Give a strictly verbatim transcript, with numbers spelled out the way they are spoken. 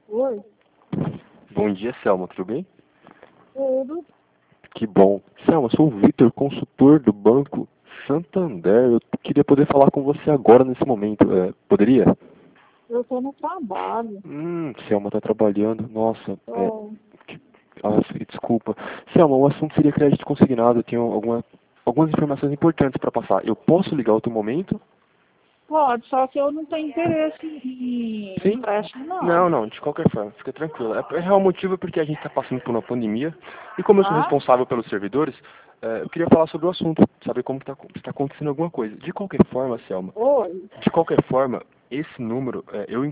Oi, Bom dia, Selma, tudo bem? tudo. Que bom. Selma, sou o Vitor, consultor do Banco Santander. Eu queria poder falar com você agora, nesse momento. É, poderia? Eu tô no trabalho. Hum, Selma tá trabalhando. Nossa, é, Tô. que, ah, desculpa. Selma, o assunto seria crédito consignado. Eu tenho alguma, algumas informações importantes para passar. Eu posso ligar outro momento? Pode, só que eu não tenho interesse em Sim? empréstimo, não. Não, não, de qualquer forma, fica tranquilo. É, é real motivo porque a gente está passando por uma pandemia e como eu sou Ah, responsável pelos servidores, é, eu queria falar sobre o assunto, saber como está tá acontecendo alguma coisa. De qualquer forma, Selma, oi. de qualquer forma, esse número, é, eu